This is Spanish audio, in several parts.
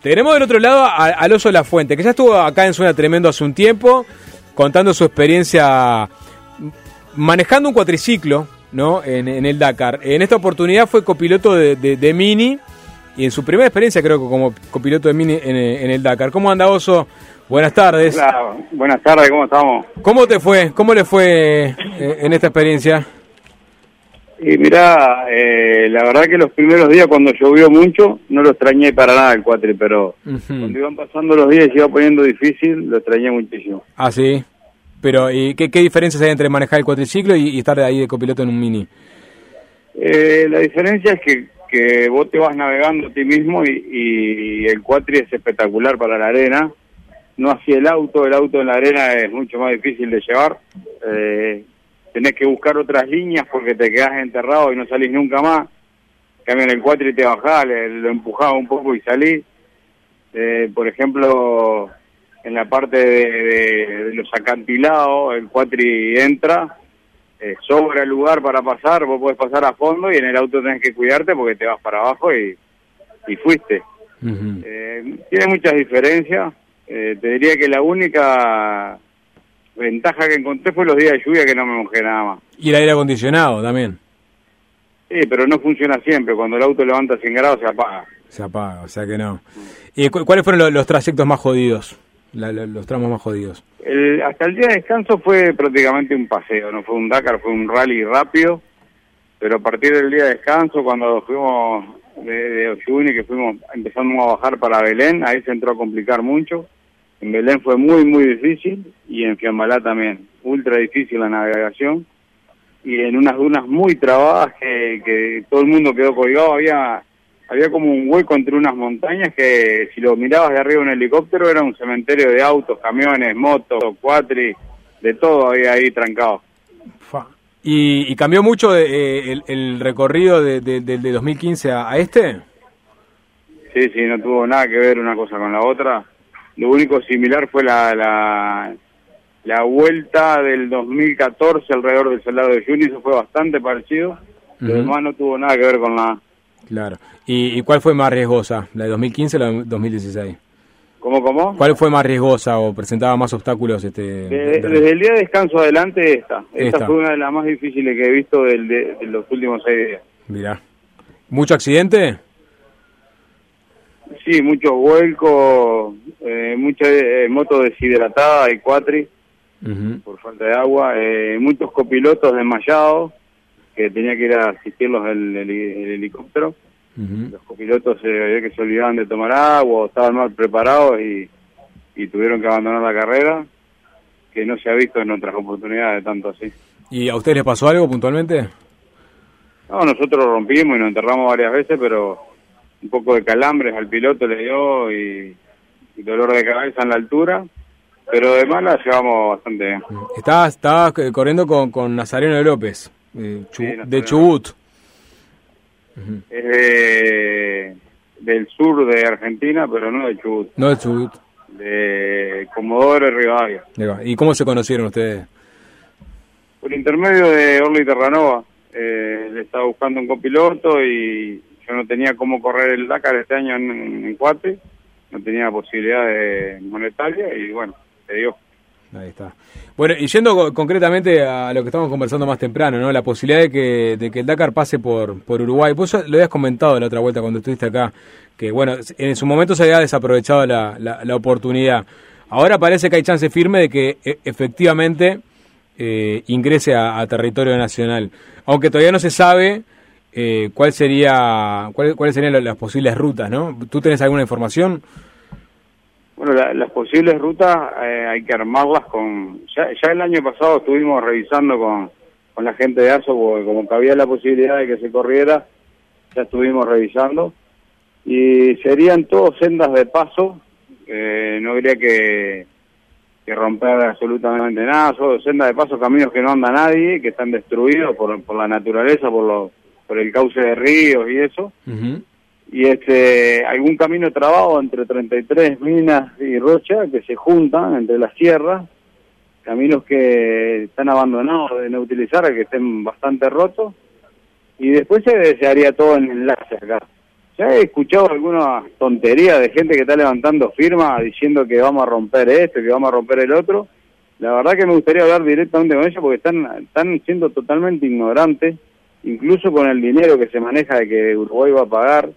Tenemos del otro lado al Oso Lafuente, que ya estuvo acá en Suena Tremendo hace un tiempo, contando su experiencia manejando un cuatriciclo, ¿no? En el Dakar. En esta oportunidad fue copiloto de Mini, y en su primera experiencia creo que como copiloto de Mini en el Dakar. ¿Cómo anda, Oso? Buenas tardes. Hola, buenas tardes, ¿cómo estamos? ¿Cómo te fue? ¿Cómo le fue en esta experiencia? Y mirá, la verdad que los primeros días cuando llovió mucho, no lo extrañé para nada el cuatri, pero cuando iban pasando los días y se iba poniendo difícil, lo extrañé muchísimo. Ah, sí. Pero, ¿y qué diferencias hay entre manejar el cuatriciclo y estar ahí de copiloto en un Mini? La diferencia es que vos te vas navegando a ti mismo y el cuatri es espectacular para la arena. No así el auto en la arena es mucho más difícil de llevar. Tenés que buscar otras líneas porque te quedás enterrado y no salís nunca más. En cambio en el cuatri te bajás, lo empujás un poco y salís. Por ejemplo, en la parte de los acantilados, el cuatri entra, sobra el lugar para pasar, vos podés pasar a fondo y en el auto tenés que cuidarte porque te vas para abajo y fuiste. Tiene muchas diferencias. Te diría que la única ventaja que encontré fue los días de lluvia que no me mojé nada más. Y el aire acondicionado también. Sí, pero no funciona siempre. Cuando el auto levanta 100 grados se apaga. Se apaga, o sea que no. ¿Y cuáles fueron los trayectos más jodidos? Los tramos más jodidos. Hasta el día de descanso fue prácticamente un paseo. No fue un Dakar, fue un rally rápido. Pero a partir del día de descanso, cuando fuimos de Oyuni, que empezamos a bajar para Belén, ahí se entró a complicar mucho. En Belén fue muy, muy difícil, y en Fiambalá también, ultra difícil la navegación, y en unas dunas muy trabadas que todo el mundo quedó colgado. Había como un hueco entre unas montañas que si lo mirabas de arriba en un helicóptero era un cementerio de autos, camiones, motos, cuatri, de todo había ahí trancado. ¿Y cambió mucho el recorrido de 2015 a este? Sí, no tuvo nada que ver una cosa con la otra. Lo único similar fue la vuelta del 2014 alrededor del Salado de Uyuni, eso fue bastante parecido. Lo demás no tuvo nada que ver con la... Claro. ¿Y cuál fue más riesgosa? ¿La de 2015 o la de 2016? ¿Cómo? ¿Cuál fue más riesgosa o presentaba más obstáculos? Desde el día de descanso adelante esta fue una de las más difíciles que he visto de los últimos 6 días. Mirá. ¿Mucho accidente? Sí, muchos vuelcos, mucha moto deshidratada y cuatri por falta de agua, muchos copilotos desmayados que tenía que ir a asistirlos el helicóptero. Los copilotos que se olvidaban de tomar agua o estaban mal preparados y tuvieron que abandonar la carrera, que no se ha visto en otras oportunidades tanto así. ¿Y a ustedes les pasó algo puntualmente? No, nosotros rompimos y nos enterramos varias veces, pero un poco de calambres al piloto le dio y dolor de cabeza en la altura, pero además la llevamos bastante bien. Estabas corriendo con Nazareno López, de Chubut. Es del sur de Argentina, pero no de Chubut. No de Chubut. De Comodoro Rivadavia. ¿Y cómo se conocieron ustedes? Por intermedio de Orly Terranova. Le estaba buscando un copiloto y yo no tenía cómo correr el Dakar este año en cuatri, no tenía posibilidad monetaria y bueno, se dio. Ahí está. Bueno, y yendo concretamente a lo que estamos conversando más temprano, ¿no? La posibilidad de que el Dakar pase por Uruguay. Vos lo habías comentado la otra vuelta cuando estuviste acá, que bueno, en su momento se había desaprovechado la oportunidad. Ahora parece que hay chance firme de que efectivamente ingrese a territorio nacional, aunque todavía no se sabe cuáles serían las posibles rutas, ¿no? ¿Tú tenés alguna información? Bueno, las posibles rutas hay que armarlas con... Ya el año pasado estuvimos revisando con la gente de ASO, porque como que había la posibilidad de que se corriera, ya estuvimos revisando, y serían todas sendas de paso, no habría que romper absolutamente nada, son sendas de paso, caminos que no anda nadie, que están destruidos por la naturaleza, por el cauce de ríos y eso. Y algún camino trabado entre 33 minas y Rocha que se juntan entre las sierras, caminos que están abandonados de no utilizar, que estén bastante rotos, y después se haría todo en enlace acá. Ya he escuchado algunas tonterías de gente que está levantando firmas diciendo que vamos a romper esto, que vamos a romper el otro. La verdad que me gustaría hablar directamente con ellos porque están siendo totalmente ignorantes, incluso con el dinero que se maneja de que Uruguay va a pagar.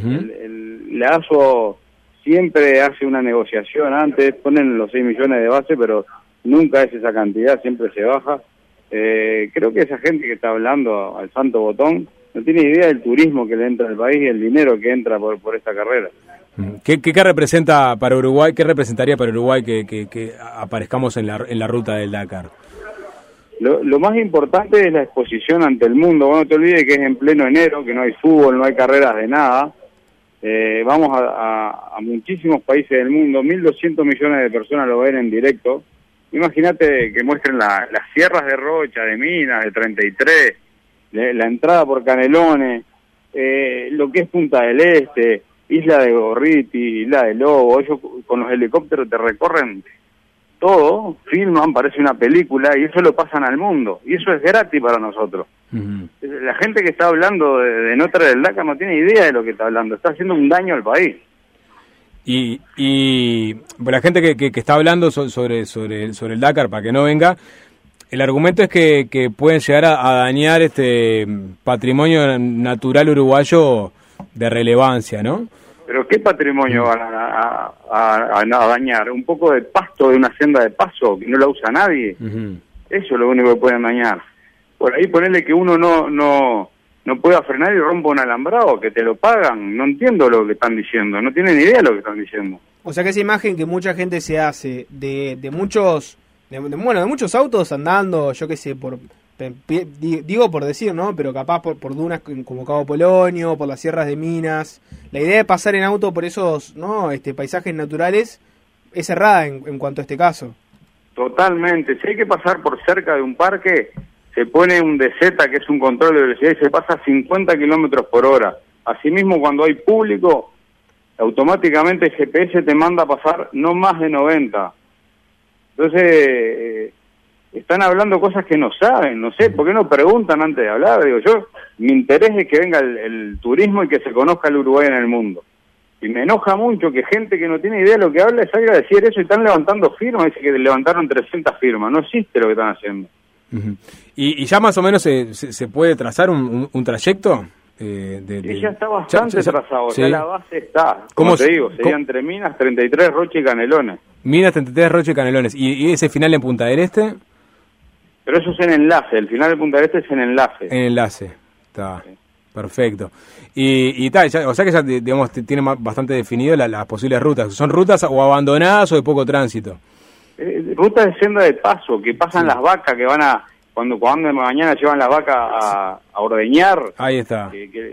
La ASO siempre hace una negociación antes, ponen los 6 millones de base, pero nunca es esa cantidad, siempre se baja. Creo que esa gente que está hablando al santo botón no tiene idea del turismo que le entra al país y el dinero que entra por esta carrera. ¿Qué representa para Uruguay? ¿Qué representaría para Uruguay que aparezcamos en la ruta del Dakar? Lo más importante es la exposición ante el mundo. Bueno, no te olvides que es en pleno enero, que no hay fútbol, no hay carreras de nada. Vamos a muchísimos países del mundo, 1.200 millones de personas lo ven en directo. Imagínate que muestren las sierras de Rocha, de Minas, de 33, la entrada por Canelones, lo que es Punta del Este, Isla de Gorriti, Isla de Lobo. Ellos con los helicópteros te recorren todo, filman, parece una película, y eso lo pasan al mundo, y eso es gratis para nosotros. La gente que está hablando de no traer el Dakar no tiene idea de lo que está hablando, está haciendo un daño al país. Y la gente que está hablando sobre el Dakar para que no venga, el argumento es que pueden llegar a dañar este patrimonio natural uruguayo de relevancia, ¿no? ¿Pero qué patrimonio van a dañar? ¿Un poco de pasto de una senda de paso que no la usa nadie? Eso es lo único que pueden dañar. Por ahí ponerle que uno no pueda frenar y rompa un alambrado, que te lo pagan. No entiendo lo que están diciendo, no tienen idea de lo que están diciendo. O sea que esa imagen que mucha gente se hace de muchos autos andando, yo qué sé, digo por decir, ¿no? Pero capaz por dunas como Cabo Polonio, por las sierras de Minas. La idea de pasar en auto por esos, ¿no? paisajes naturales es errada en cuanto a este caso. Totalmente. Si hay que pasar por cerca de un parque, se pone un DZ, que es un control de velocidad, y se pasa a 50 kilómetros por hora. Asimismo, cuando hay público, automáticamente el GPS te manda a pasar no más de 90. Entonces, están hablando cosas que no saben, no sé, ¿por qué no preguntan antes de hablar? Digo, mi interés es que venga el turismo y que se conozca el Uruguay en el mundo. Y me enoja mucho que gente que no tiene idea de lo que habla salga a decir eso y están levantando firmas, dice que levantaron 300 firmas, no existe lo que están haciendo. ¿Y ya más o menos se puede trazar un trayecto? Ya está bastante trazado, sí. Ya la base está, como te digo, sería entre Minas, 33, Rocha y Canelones. Minas, 33, Rocha y Canelones. ¿Y ese final en Punta del Este? Pero eso es en enlace, el final de Punta del Este es en enlace. En enlace, está, sí. Perfecto. Y tal, o sea que ya, digamos, tiene bastante definido las posibles rutas. ¿Son rutas o abandonadas o de poco tránsito? Rutas de senda de paso, que pasan las vacas, que van cuando de mañana llevan las vacas a ordeñar. Ahí está.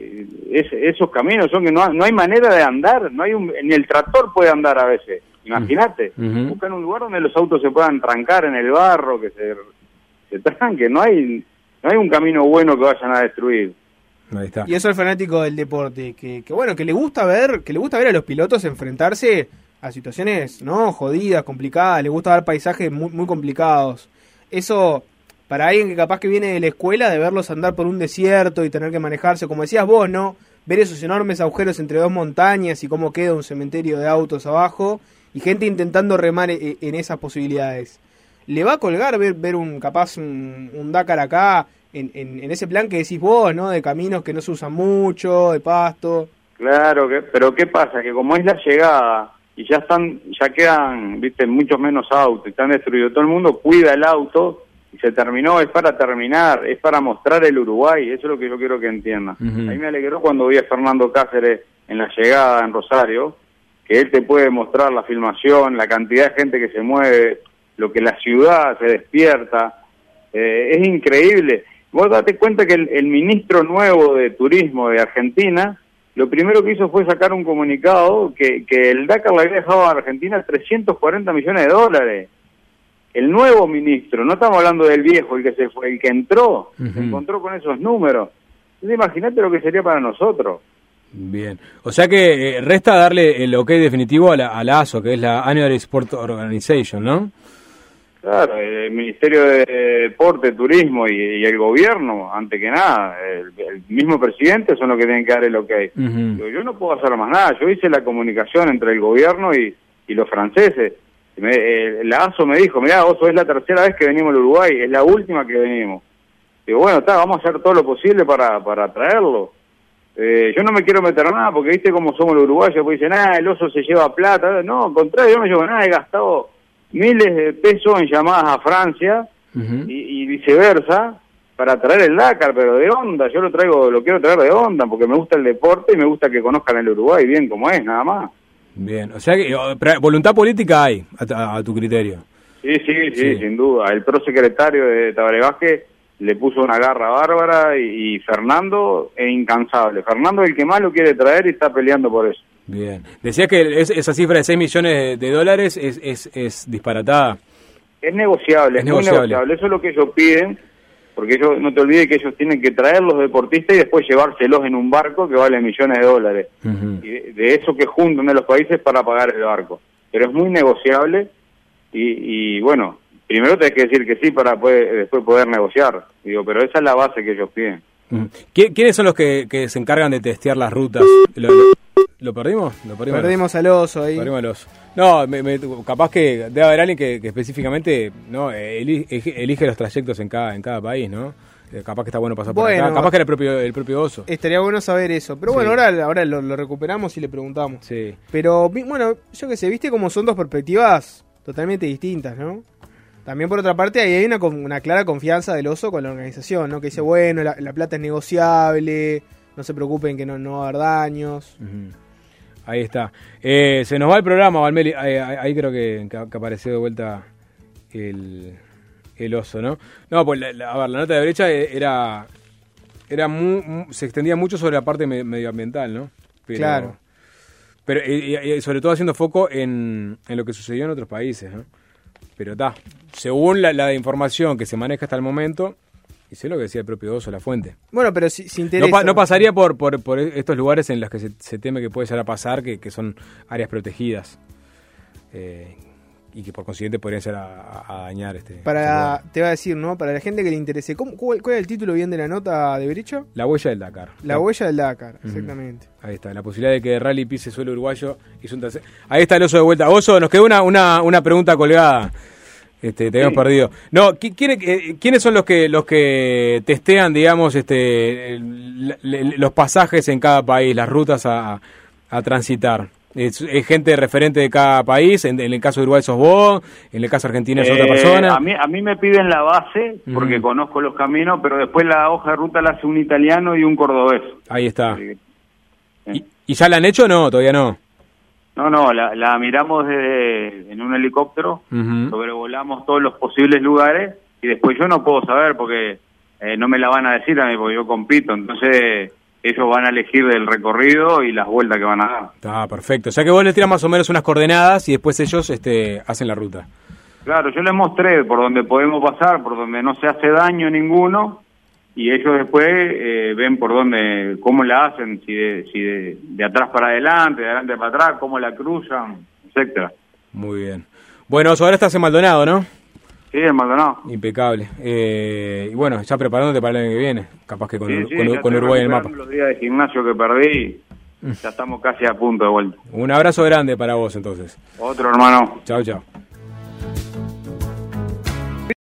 Esos caminos son que no hay manera de andar, ni el tractor puede andar a veces. Imagínate, buscan un lugar donde los autos se puedan trancar en el barro, que se tranquen, no hay un camino bueno que vayan a destruir. Ahí está. Y eso el fanático del deporte, que le gusta ver a los pilotos enfrentarse a situaciones, ¿no? Jodidas, complicadas, le gusta ver paisajes muy, muy complicados. Eso, para alguien que capaz que viene de la escuela, de verlos andar por un desierto y tener que manejarse, como decías vos, ¿no? Ver esos enormes agujeros entre dos montañas y cómo queda un cementerio de autos abajo, y gente intentando remar en esas posibilidades. ¿Le va a colgar ver un Dakar acá, en ese plan que decís vos, ¿no? De caminos que no se usan mucho, de pasto. Claro, pero ¿qué pasa? Que como es la llegada y ya quedan, viste, muchos menos autos, están destruidos, todo el mundo cuida el auto y se terminó, es para terminar, es para mostrar el Uruguay, eso es lo que yo quiero que entiendan. A mí me alegró cuando vi a Fernando Cáceres en la llegada en Rosario, que él te puede mostrar la filmación, la cantidad de gente que se mueve, lo que la ciudad se despierta, es increíble. Vos date cuenta que el ministro nuevo de Turismo de Argentina, lo primero que hizo fue sacar un comunicado que el Dakar le había dejado a Argentina 340 millones de dólares. El nuevo ministro, no estamos hablando del viejo, el que se fue, el que entró, se encontró con esos números. Entonces imagínate lo que sería para nosotros. Bien, o sea que resta darle el ok definitivo a la ASO, que es la Annual Sport Organization, ¿no? Claro, el Ministerio de Deporte, Turismo y el gobierno, antes que nada, el mismo presidente son los que tienen que dar el ok. Yo no puedo hacer más nada, yo hice la comunicación entre el gobierno y los franceses. La ASO me dijo, mirá, Oso, es la tercera vez que venimos al Uruguay, es la última que venimos. Digo, bueno, vamos a hacer todo lo posible para traerlo. Yo no me quiero meter nada, porque viste cómo somos los uruguayos, pues dicen, el Oso se lleva plata. No, al contrario, yo no llevo nada, he gastado miles de pesos en llamadas a Francia y viceversa para traer el Dakar, pero de onda. Yo lo quiero traer de onda porque me gusta el deporte y me gusta que conozcan el Uruguay bien como es, nada más. Bien, o sea que voluntad política hay a tu criterio. Sí, sin duda. El prosecretario de Tabaré Vázquez le puso una garra bárbara y Fernando es incansable. Fernando es el que más lo quiere traer y está peleando por eso. Bien. Decías que esa cifra de 6 millones de dólares es disparatada. Es negociable, muy negociable. Eso es lo que ellos piden, porque ellos, no te olvides que ellos tienen que traer los deportistas y después llevárselos en un barco que vale millones de dólares. Y de eso que juntan de los países para pagar el barco. Pero es muy negociable y bueno, primero tenés que decir que sí para después poder negociar. Pero esa es la base que ellos piden. ¿Quiénes son los que se encargan de testear las rutas? ¿Lo perdimos? Perdimos al Oso ahí. Perdimos al Oso. No, capaz que debe haber alguien que específicamente no elige los trayectos en cada país, ¿no? Capaz que está bueno pasar por acá. Capaz que era el propio Oso. Estaría bueno saber eso. Pero bueno, ahora lo recuperamos y le preguntamos. Sí. Pero bueno, yo qué sé, viste como son dos perspectivas totalmente distintas, ¿no? También por otra parte ahí hay una clara confianza del Oso con la organización, ¿no? Que dice, bueno, la plata es negociable, no se preocupen que no va a haber daños. Ahí está. Se nos va el programa, Valmeli. Ahí creo que apareció de vuelta el Oso, ¿no? No, pues a ver, la nota de brecha se extendía mucho sobre la parte medioambiental, ¿no? Claro. Pero y sobre todo haciendo foco en lo que sucedió en otros países, ¿no? Pero según la información que se maneja hasta el momento, y sé lo que decía el propio Oso, la fuente. Bueno, pero si interesa... No pasaría por estos lugares en los que se teme que puede llegar a pasar, que son áreas protegidas, y que por consiguiente podrían llegar a dañar te iba a decir, ¿no? Para la gente que le interese, ¿cuál es el título bien de la nota de Bericho? La huella del Dakar. La huella del Dakar, exactamente. Ahí está, la posibilidad de que el rally pise suelo uruguayo. Ahí está el Oso de vuelta. Oso, nos quedó una pregunta colgada. Te habíamos perdido. No, ¿quiénes son los que testean, digamos, los pasajes en cada país, las rutas a transitar? ¿Es gente referente de cada país? En el caso de Uruguay sos vos, en el caso de Argentina es otra persona. A mí me piden la base, porque conozco los caminos, pero después la hoja de ruta la hace un italiano y un cordobés. Ahí está. ¿Y ya la han hecho o no? Todavía no. No, la miramos en un helicóptero, sobrevolamos todos los posibles lugares y después yo no puedo saber porque no me la van a decir a mí porque yo compito, entonces ellos van a elegir el recorrido y las vueltas que van a dar. Está perfecto, o sea que vos les tirás más o menos unas coordenadas y después ellos hacen la ruta. Claro, yo les mostré por donde podemos pasar, por donde no se hace daño ninguno y ellos después ven por dónde, cómo la hacen, si de atrás para adelante, de adelante para atrás, cómo la cruzan, etcétera. Muy bien. Bueno, ahora estás en Maldonado, ¿no? Sí, en Maldonado. Impecable. Y bueno, ya preparándote para el año que viene, capaz que con Uruguay en el mapa. Los días de gimnasio que perdí, ya estamos casi a punto de vuelta. Un abrazo grande para vos entonces. Otro, hermano. Chao, chao.